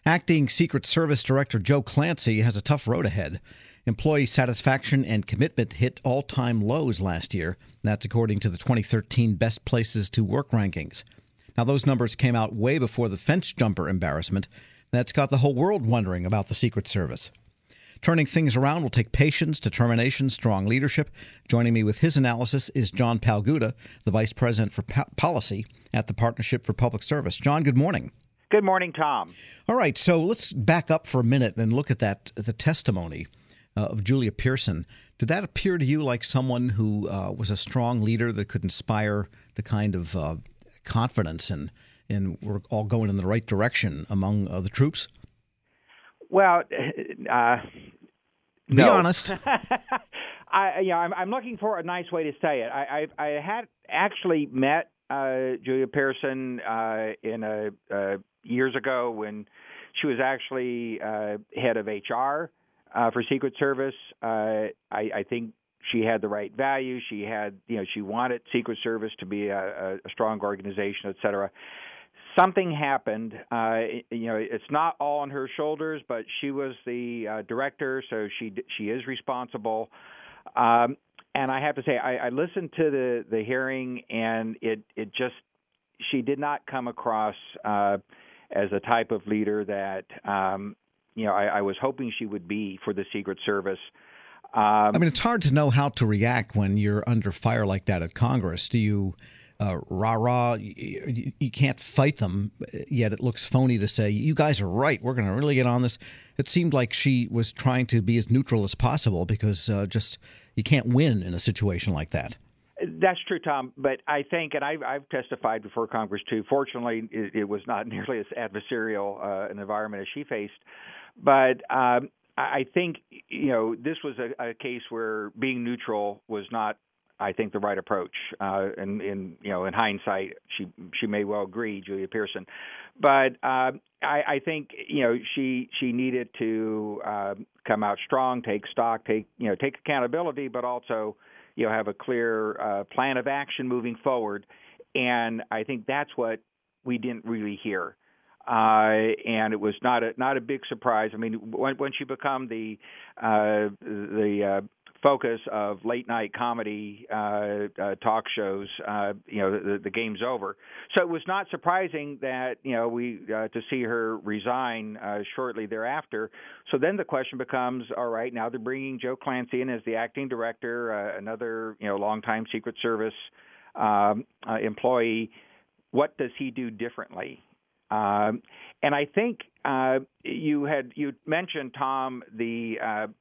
Acting Secret Service Director Joe Clancy has a tough road ahead. Employee satisfaction and commitment hit all-time lows last year. That's according to the 2013 Best Places to Work rankings. Now, those numbers came out way before the fence jumper embarrassment. That's got the whole world wondering about the Secret Service. Turning things around will take patience, determination, strong leadership. Joining me with his analysis is John Palguda, the Vice President for Policy at the Partnership for Public Service. John, good morning. Good morning, Tom. All right, so let's back up for a minute and look at the testimony of Julia Pearson. Did that appear to you like someone who was a strong leader that could inspire the kind of confidence and we're all going in the right direction among the troops? Well, Be honest. I'm looking for a nice way to say it. I had actually met Julia Pearson years ago when she was actually head of HR for Secret Service. I think she had the right values. She wanted Secret Service to be a strong organization, et cetera. Something happened. It's not all on her shoulders, but she was the director, so she is responsible. And I have to say, I listened to the hearing, and she did not come across as a type of leader that I was hoping she would be for the Secret Service. It's hard to know how to react when you're under fire like that at Congress. Do you rah-rah? You can't fight them, yet it looks phony to say, you guys are right, we're going to really get on this. It seemed like she was trying to be as neutral as possible because you can't win in a situation like that. That's true, Tom. But I think, and I've testified before Congress too, fortunately it was not nearly as adversarial an environment as she faced. But I think, this was a case where being neutral was not, I think, the right approach. In hindsight, she may well agree, Julia Pearson, but I think she needed to come out strong, take stock, take accountability, but also have a clear plan of action moving forward. And I think that's what we didn't really hear. And it was not a big surprise. I mean, once you become the focus of late night comedy talk shows, the game's over. So it was not surprising that we to see her resign shortly thereafter. So then the question becomes, all right, now they're bringing Joe Clancy in as the acting director, another longtime Secret Service employee. What does he do differently? And I think you mentioned, Tom, the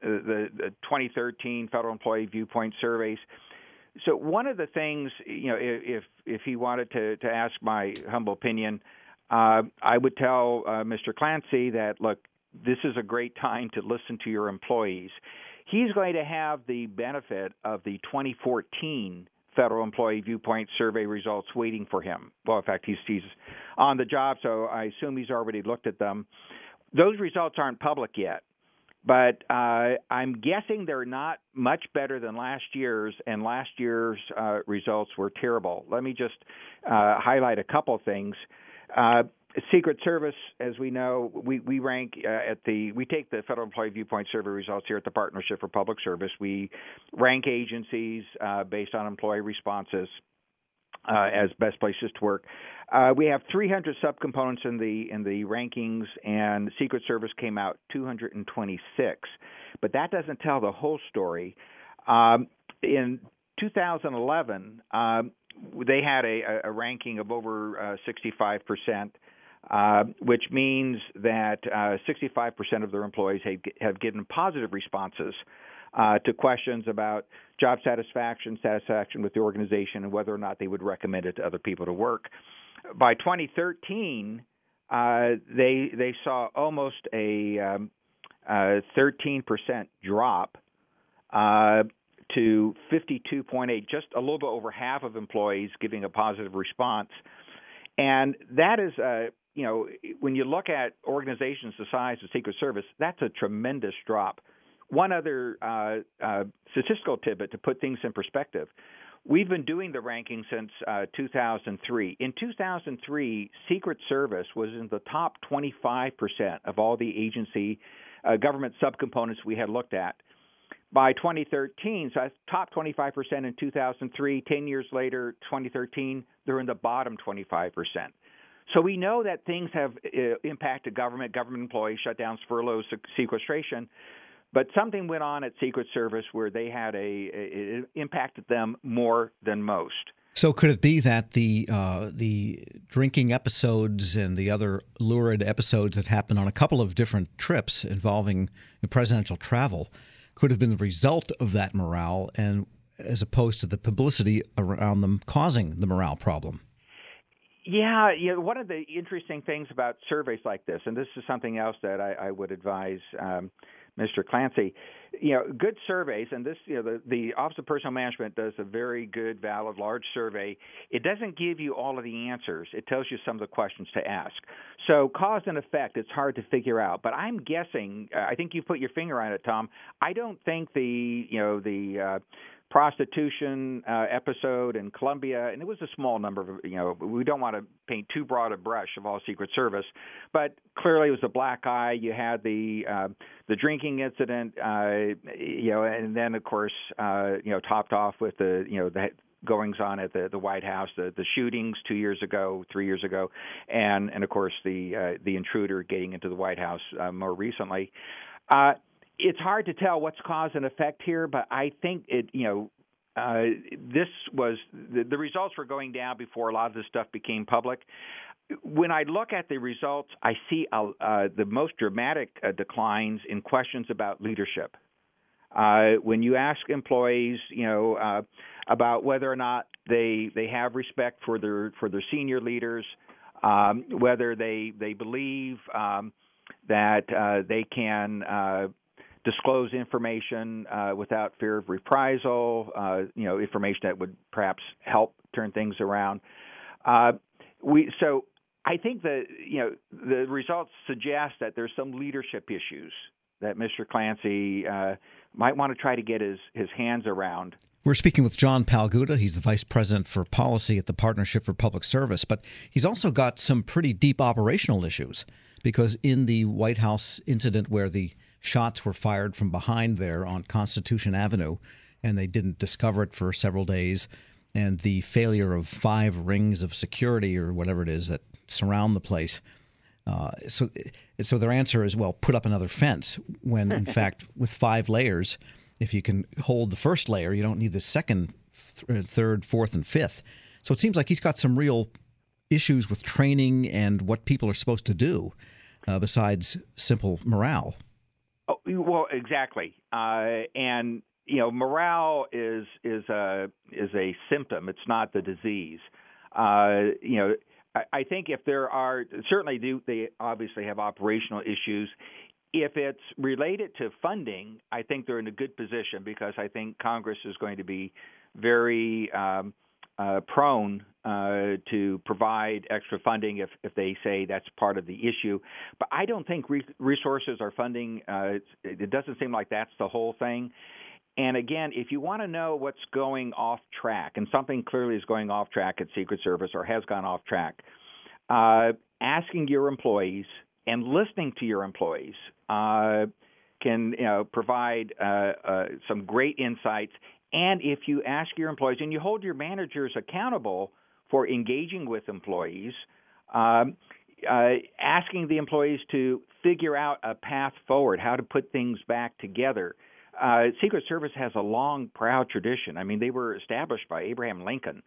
2013 Federal Employee Viewpoint Surveys. So one of the things, if he wanted to ask my humble opinion, I would tell Mr. Clancy that, look, this is a great time to listen to your employees. He's going to have the benefit of the 2014 Federal Employee Viewpoint Survey results waiting for him. Well, in fact, he's on the job, so I assume he's already looked at them. Those results aren't public yet, but I'm guessing they're not much better than last year's, and last year's results were terrible. Let me just highlight a couple things. Secret Service, as we know, we rank we take the Federal Employee Viewpoint Survey results here at the Partnership for Public Service. We rank agencies based on employee responses as best places to work. We have 300 subcomponents in the rankings, and Secret Service came out 226. But that doesn't tell the whole story. In 2011, they had a ranking of over 65%. Which means that 65% of their employees have given positive responses to questions about job satisfaction with the organization, and whether or not they would recommend it to other people to work. By 2013, they saw almost a 13% drop to 52.8, just a little bit over half of employees giving a positive response. And that is when you look at organizations the size of Secret Service, that's a tremendous drop. One other statistical tidbit to put things in perspective. We've been doing the ranking since 2003. In 2003, Secret Service was in the top 25% of all the agency government subcomponents we had looked at. By 2013, so that's top 25% in 2003. 10 years later, 2013, they're in the bottom 25%. So we know that things have impacted government employees, shutdowns, furloughs, sequestration. But something went on at Secret Service where they had it impacted them more than most. So could it be that the drinking episodes and the other lurid episodes that happened on a couple of different trips involving presidential travel could have been the result of that morale, and as opposed to the publicity around them causing the morale problem? Yeah, one of the interesting things about surveys like this, and this is something else that I would advise Mr. Clancy, good surveys, and this, the Office of Personnel Management does a very good, valid, large survey. It doesn't give you all of the answers. It tells you some of the questions to ask. So cause and effect, it's hard to figure out. But I'm guessing, I think you put your finger on it, Tom. I don't think the prostitution episode in Colombia, and it was a small number of, we don't want to paint too broad a brush of all Secret Service, but clearly it was a black eye. You had the drinking incident, and then of course, topped off with the goings on at the White House, the shootings 2 years ago, 3 years ago, and of course the intruder getting into the White House more recently. It's hard to tell what's cause and effect here, but I think this was the results were going down before a lot of this stuff became public. When I look at the results, I see the most dramatic declines in questions about leadership. When you ask employees, about whether or not they have respect for their senior leaders, whether they believe that they can disclose information without fear of reprisal, information that would perhaps help turn things around. So I think that the results suggest that there's some leadership issues that Mr. Clancy might want to try to get his hands around. We're speaking with John Palguda. He's the Vice President for Policy at the Partnership for Public Service, but he's also got some pretty deep operational issues because in the White House incident where the shots were fired from behind there on Constitution Avenue, and they didn't discover it for several days, and the failure of 5 rings of security or whatever it is that surround the place. So their answer is, well, put up another fence, when in fact with 5 layers, if you can hold the first layer, you don't need the second, third, fourth, and fifth. So it seems like he's got some real issues with training and what people are supposed to do besides simple morale. Oh, well, exactly. And morale is a symptom. It's not the disease. I think if there are they obviously have operational issues. If it's related to funding, I think they're in a good position because I think Congress is going to be very prone to provide extra funding if they say that's part of the issue. But I don't think resources or funding, it doesn't seem like that's the whole thing. And again, if you want to know what's going off track, and something clearly is going off track at Secret Service or has gone off track, asking your employees and listening to your employees can provide some great insights. And if you ask your employees and you hold your managers accountable for engaging with employees, asking the employees to figure out a path forward, how to put things back together. Secret Service has a long, proud tradition. I mean, they were established by Abraham Lincoln.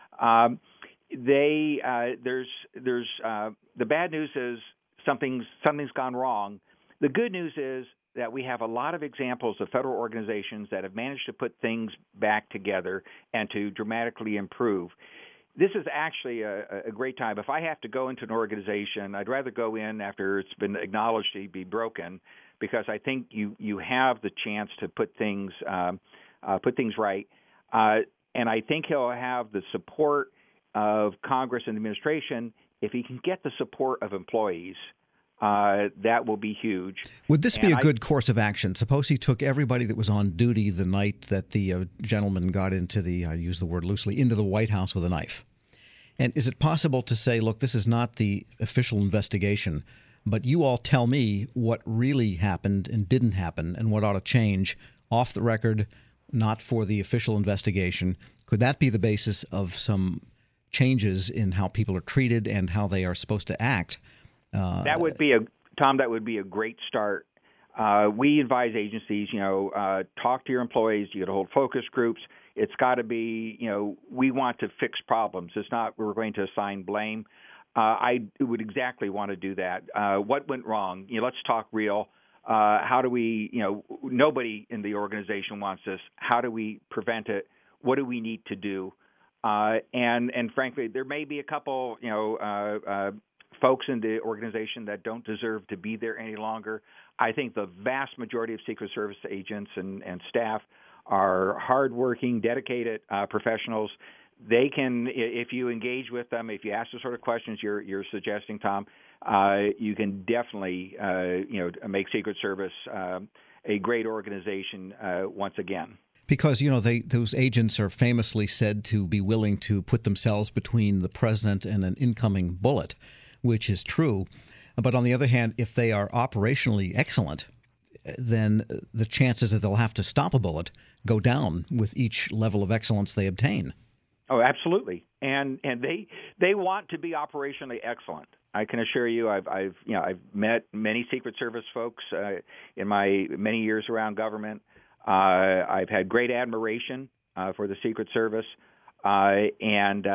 There's the bad news is something's gone wrong. The good news is that we have a lot of examples of federal organizations that have managed to put things back together and to dramatically improve. This is actually a great time. If I have to go into an organization, I'd rather go in after it's been acknowledged to be broken, because I think you have the chance to put things right. And I think he'll have the support of Congress and the administration if he can get the support of employees. that will be huge. Would this be a good course of action? Suppose he took everybody that was on duty the night that the gentleman got into I use the word loosely, into the White House with a knife. And is it possible to say, look, this is not the official investigation, but you all tell me what really happened and didn't happen and what ought to change off the record, not for the official investigation? Could that be the basis of some changes in how people are treated and how they are supposed to act? That would be Tom, that would be a great start. We advise agencies, talk to your employees. You got to hold focus groups. It's got to be, we want to fix problems. It's not we're going to assign blame. I would exactly want to do that. What went wrong? Let's talk real. How do we, nobody in the organization wants this. How do we prevent it? What do we need to do? And frankly, there may be a couple, folks in the organization that don't deserve to be there any longer. I think the vast majority of Secret Service agents and staff are hardworking, dedicated professionals. They can, if you engage with them, if you ask the sort of questions you're suggesting, Tom, you can definitely, make Secret Service a great organization once again. Because, those agents are famously said to be willing to put themselves between the president and an incoming bullet, which is true. But on the other hand, if they are operationally excellent, then the chances that they'll have to stop a bullet go down with each level of excellence they obtain. Oh, absolutely. And they want to be operationally excellent. I can assure you, I've met many Secret Service folks in my many years around government. I've had great admiration for the Secret Service, and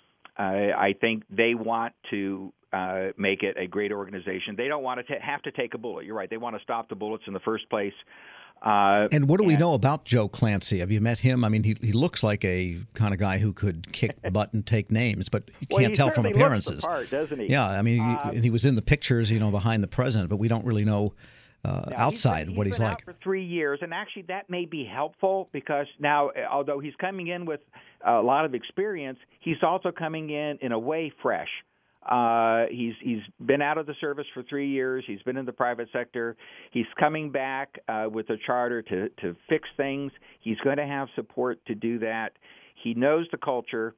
I think they want to make it a great organization. They don't want to have to take a bullet. You're right. They want to stop the bullets in the first place. And what do we know about Joe Clancy? Have you met him? I mean, he looks like a kind of guy who could kick butt and take names, but you can't tell from appearances. Looks the part, doesn't he? Yeah, I mean, he was in the pictures, behind the president, but we don't really know outside what he's been like. Out for 3 years, and actually that may be helpful because now, although he's coming in with a lot of experience, he's also coming in a way fresh. He's been out of the service for 3 years. He's been in the private sector. He's coming back with a charter to fix things. He's going to have support to do that. He knows the culture.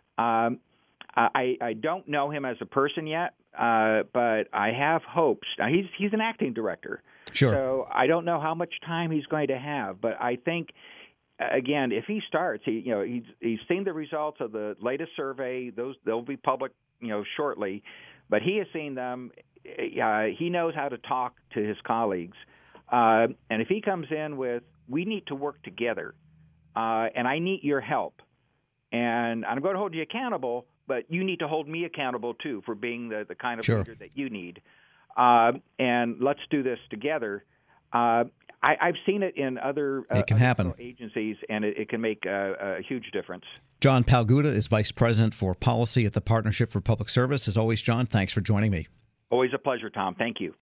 I don't know him as a person yet, but I have hopes. Now, he's an acting director. Sure. So I don't know how much time he's going to have, but I think, again, if he starts, he's seen the results of the latest survey. They'll be public, shortly. But he has seen them. He knows how to talk to his colleagues. And if he comes in with, we need to work together, and I need your help, and I'm going to hold you accountable, but you need to hold me accountable, too, for being the kind of Sure. leader that you need. And let's do this together. I've seen it in other agencies, and it can make a huge difference. John Palguda is Vice President for Policy at the Partnership for Public Service. As always, John, thanks for joining me. Always a pleasure, Tom. Thank you.